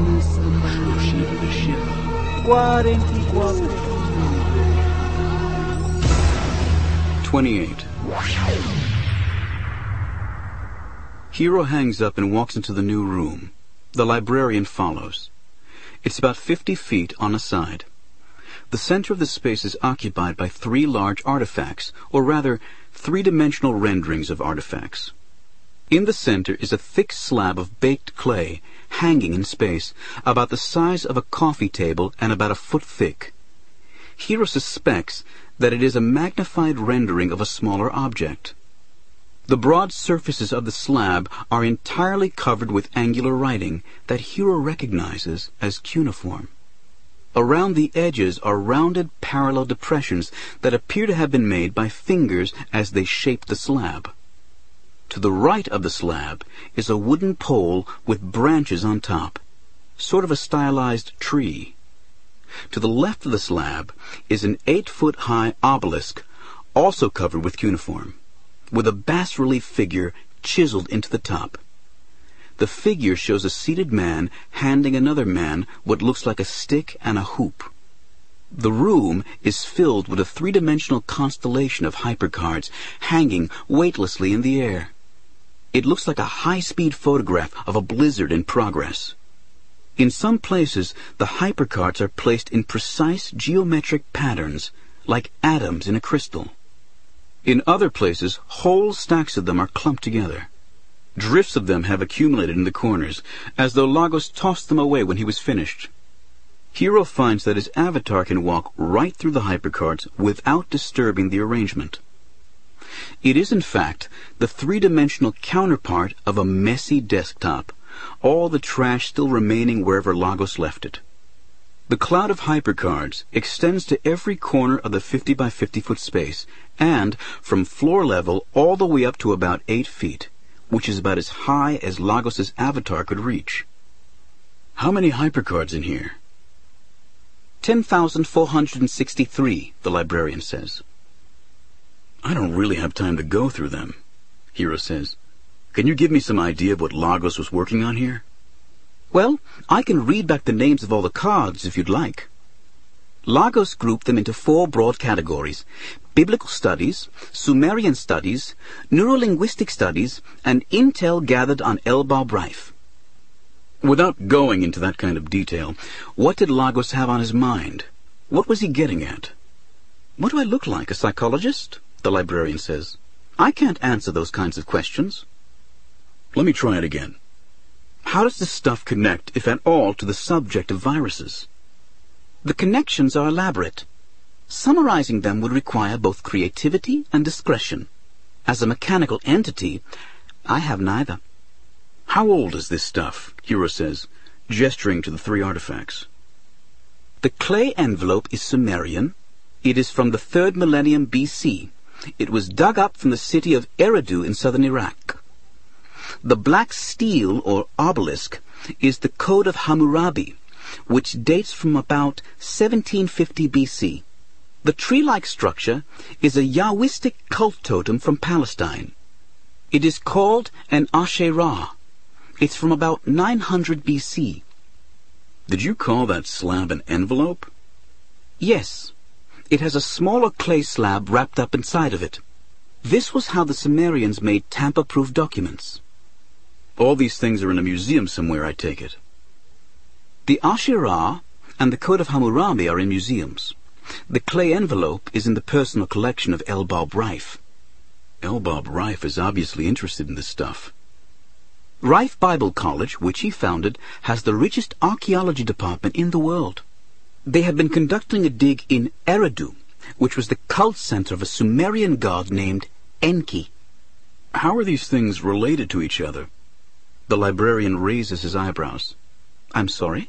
28. Hiro hangs up and walks into the new room. The librarian follows. It's about 50 feet on a side. The center of the space is occupied by 3 large artifacts, or rather, 3-dimensional renderings of artifacts. In the center is a thick slab of baked clay, hanging in space, about the size of a coffee table and about a foot thick. Hiro suspects that it is a magnified rendering of a smaller object. The broad surfaces of the slab are entirely covered with angular writing that Hiro recognizes as cuneiform. Around the edges are rounded parallel depressions that appear to have been made by fingers as they shape the slab. To the right of the slab is a wooden pole with branches on top, sort of a stylized tree. To the left of the slab is an 8-foot-high obelisk, also covered with cuneiform, with a bas-relief figure chiseled into the top. The figure shows a seated man handing another man what looks like a stick and a hoop. The room is filled with a 3-dimensional constellation of hypercards hanging weightlessly in the air. It looks like a high-speed photograph of a blizzard in progress. In some places, the hypercards are placed in precise geometric patterns, like atoms in a crystal. In other places, whole stacks of them are clumped together. Drifts of them have accumulated in the corners, as though Lagos tossed them away when he was finished. Hiro finds that his avatar can walk right through the hypercards without disturbing the arrangement. It is, in fact, the 3-dimensional counterpart of a messy desktop, all the trash still remaining wherever Lagos left it. The cloud of hypercards extends to every corner of the 50 by 50 foot space, and from floor level all the way up to about 8 feet, which is about as high as Lagos's avatar could reach. How many hypercards in here? 10,463, the librarian says. I don't really have time to go through them, Hiro says. Can you give me some idea of what Lagos was working on here? Well, I can read back the names of all the cards if you'd like. Lagos grouped them into 4 broad categories: biblical studies, Sumerian studies, neurolinguistic studies, and intel gathered on Elbab Rife. Without going into that kind of detail, what did Lagos have on his mind? What was he getting at? What do I look like, a psychologist? The librarian says. I can't answer those kinds of questions. Let me try it again. How does this stuff connect, if at all, to the subject of viruses? The connections are elaborate. Summarizing them would require both creativity and discretion. As a mechanical entity, I have neither. How old is this stuff? Hiro says, gesturing to the 3 artifacts. The clay envelope is Sumerian. It is from the 3rd millennium BC. It was dug up from the city of Eridu in southern Iraq. The black stele, or obelisk, is the Code of Hammurabi, which dates from about 1750 BC. The tree-like structure is a Yahwistic cult totem from Palestine. It is called an Asherah. It's from about 900 BC. Did you call that slab an envelope? Yes. It has a smaller clay slab wrapped up inside of it. This was how the Sumerians made tamper-proof documents. All these things are in a museum somewhere, I take it. The Asherah and the Code of Hammurabi are in museums. The clay envelope is in the personal collection of Elbab Rife. Elbab Rife is obviously interested in this stuff. Rife Bible College, which he founded, has the richest archaeology department in the world. They have been conducting a dig in Eridu, which was the cult center of a Sumerian god named Enki. How are these things related to each other? The librarian raises his eyebrows. I'm sorry?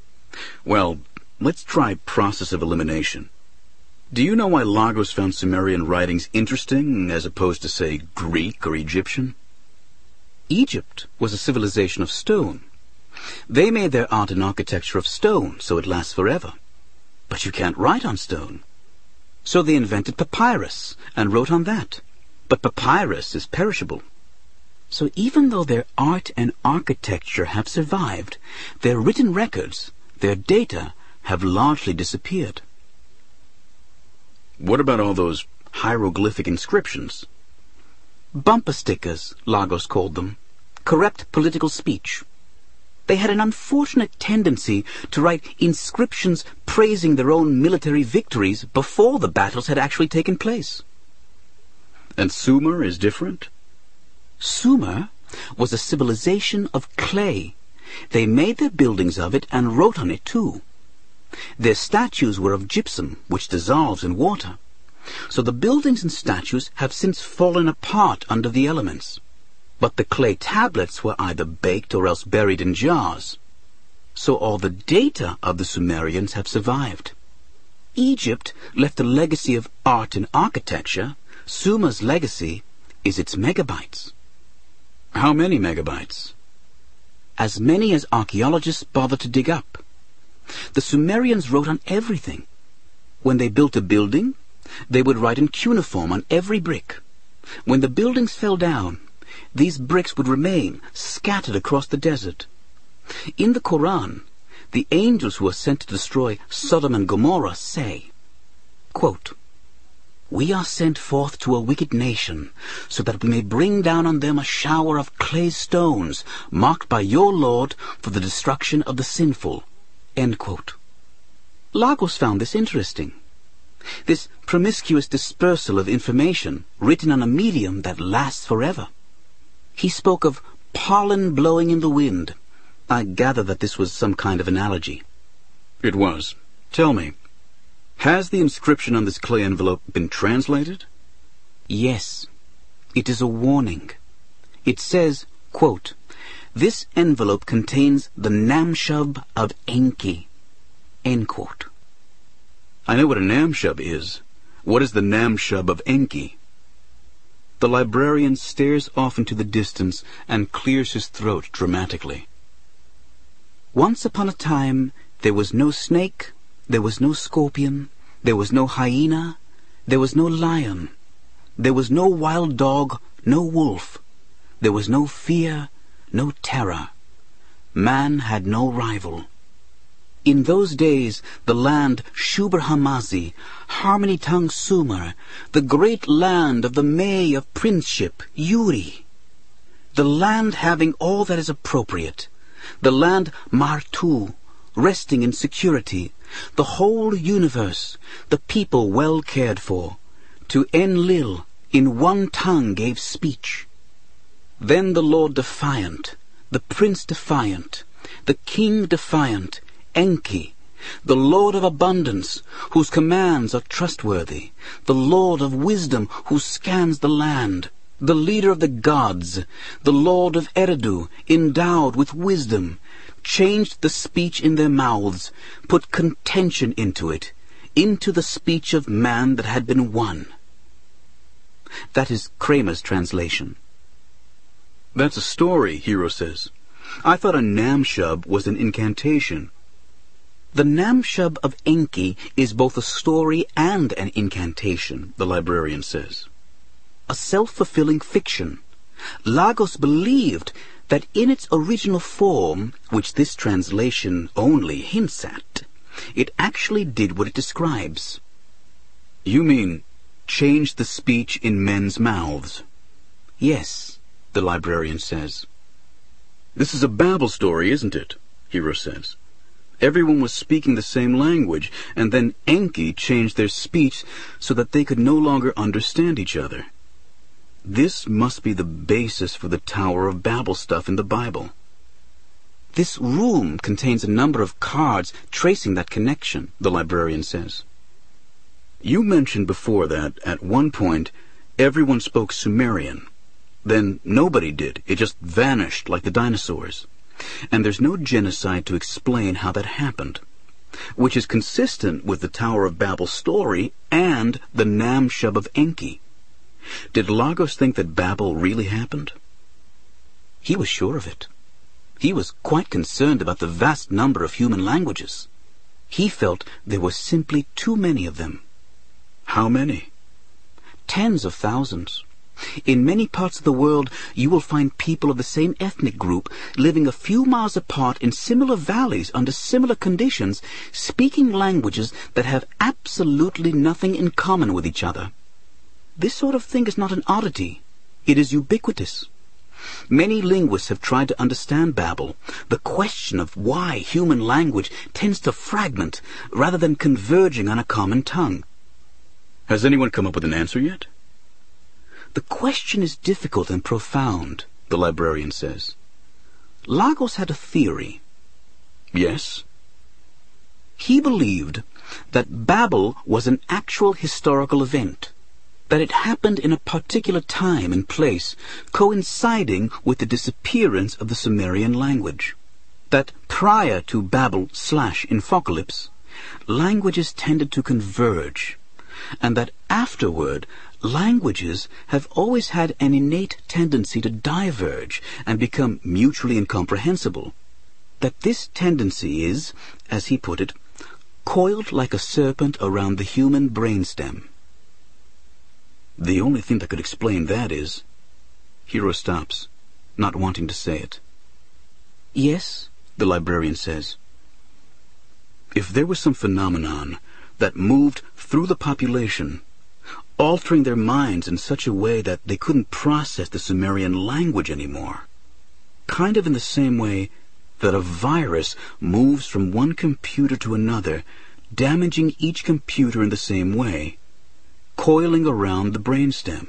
Well, let's try process of elimination. Do you know why Lagos found Sumerian writings interesting as opposed to, say, Greek or Egyptian? Egypt was a civilization of stone. They made their art and architecture of stone, so it lasts forever. But you can't write on stone. So they invented papyrus and wrote on that. But papyrus is perishable. So even though their art and architecture have survived, their written records, their data, have largely disappeared. What about all those hieroglyphic inscriptions? Bumper stickers, Lagos called them. Correct political speech. They had an unfortunate tendency to write inscriptions praising their own military victories before the battles had actually taken place. And Sumer is different? Sumer was a civilization of clay. They made their buildings of it and wrote on it too. Their statues were of gypsum, which dissolves in water. So the buildings and statues have since fallen apart under the elements. But the clay tablets were either baked or else buried in jars. So all the data of the Sumerians have survived. Egypt left a legacy of art and architecture. Sumer's legacy is its megabytes. How many megabytes? As many as archaeologists bother to dig up. The Sumerians wrote on everything. When they built a building, they would write in cuneiform on every brick. When the buildings fell down, these bricks would remain scattered across the desert. In the Quran, the angels who were sent to destroy Sodom and Gomorrah say, quote, "We are sent forth to a wicked nation, so that we may bring down on them a shower of clay stones, marked by your Lord for the destruction of the sinful." End quote. Lagos found this interesting. This promiscuous dispersal of information written on a medium that lasts forever. He spoke of pollen blowing in the wind. I gather that this was some kind of analogy. It was. Tell me, has the inscription on this clay envelope been translated? Yes. It is a warning. It says, quote, "This envelope contains the Namshub of Enki." End quote. I know what a Namshub is. What is the Namshub of Enki? The librarian stares off into the distance and clears his throat dramatically. Once upon a time, there was no snake, there was no scorpion, there was no hyena, there was no lion, there was no wild dog, no wolf, there was no fear, no terror. Man had no rival. In those days, the land Shubur-Hamazi, Harmony-tongue Sumer, the great land of the May of princeship, Uri, the land having all that is appropriate, the land Martu, resting in security, the whole universe, the people well cared for, to Enlil in one tongue gave speech. Then the Lord defiant, the Prince defiant, the King defiant, Enki, the Lord of abundance, whose commands are trustworthy, the Lord of wisdom, who scans the land, the leader of the gods, the Lord of Eridu, endowed with wisdom, changed the speech in their mouths, put contention into it, into the speech of man that had been won. That is Kramer's translation. That's a story, Hero says. I thought a Namshub was an incantation. The Namshub of Enki is both a story and an incantation, the librarian says. A self-fulfilling fiction. Lagos believed that in its original form, which this translation only hints at, it actually did what it describes. You mean, change the speech in men's mouths? Yes, the librarian says. This is a Babel story, isn't it? Hero says. Everyone was speaking the same language, and then Enki changed their speech so that they could no longer understand each other. This must be the basis for the Tower of Babel stuff in the Bible. This room contains a number of cards tracing that connection, the librarian says. You mentioned before that, at one point, everyone spoke Sumerian. Then nobody did. It just vanished like the dinosaurs. And there's no genocide to explain how that happened, which is consistent with the Tower of Babel story and the Namshub of Enki. Did Lagos think that Babel really happened? He was sure of it. He was quite concerned about the vast number of human languages. He felt there were simply too many of them. How many? Tens of thousands. In many parts of the world, you will find people of the same ethnic group living a few miles apart in similar valleys under similar conditions, speaking languages that have absolutely nothing in common with each other. This sort of thing is not an oddity. It is ubiquitous. Many linguists have tried to understand Babel, the question of why human language tends to fragment rather than converging on a common tongue. Has anyone come up with an answer yet? The question is difficult and profound, the librarian says. Lagos had a theory. Yes? He believed that Babel was an actual historical event, that it happened in a particular time and place, coinciding with the disappearance of the Sumerian language. That prior to Babel/Infocalypse, languages tended to converge, and that afterward, languages have always had an innate tendency to diverge and become mutually incomprehensible. That this tendency is, as he put it, coiled like a serpent around the human brainstem. The only thing that could explain that is... Hiro stops, not wanting to say it. Yes, the librarian says. If there was some phenomenon that moved through the population, altering their minds in such a way that they couldn't process the Sumerian language anymore, kind of in the same way that a virus moves from one computer to another, damaging each computer in the same way, coiling around the brainstem.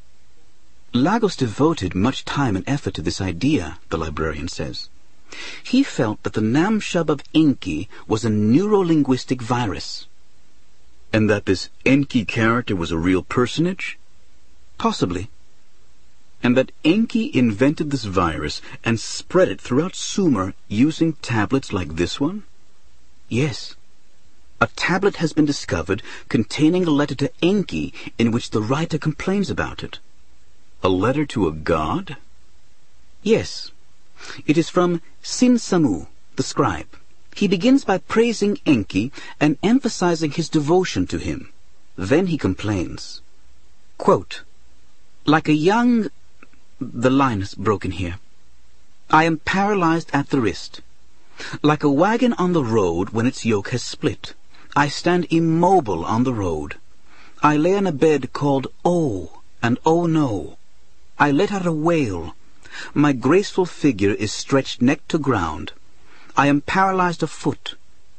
Lagos devoted much time and effort to this idea, the librarian says. He felt that the Namshub of Enki was a neurolinguistic virus. And that this Enki character was a real personage? Possibly. And that Enki invented this virus and spread it throughout Sumer using tablets like this one? Yes. A tablet has been discovered containing a letter to Enki in which the writer complains about it. A letter to a god? Yes. It is from Sin-Samu, the scribe. He begins by praising Enki and emphasizing his devotion to him. Then he complains, quote, "Like a young..." The line is broken here. "I am paralyzed at the wrist. Like a wagon on the road when its yoke has split. I stand immobile on the road. I lay on a bed called Oh, and oh no. I let out a wail. My graceful figure is stretched neck to ground. I am paralyzed of foot.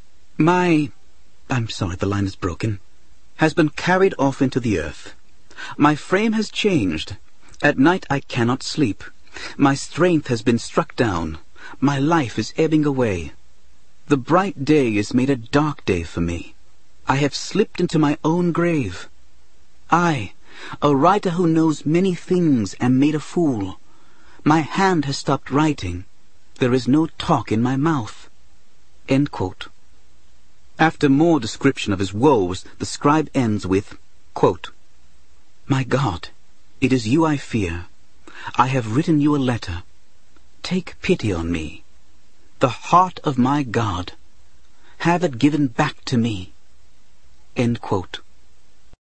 I'm sorry, the line is broken. Has been carried off into the earth. My frame has changed. At night I cannot sleep. My strength has been struck down. My life is ebbing away. The bright day is made a dark day for me. I have slipped into my own grave. I, a writer who knows many things, am made a fool. My hand has stopped writing. There is no talk in my mouth." End quote. After more description of his woes, the scribe ends with, quote, "My God, it is you I fear. I have written you a letter. Take pity on me. The heart of my God. Have it given back to me." End quote.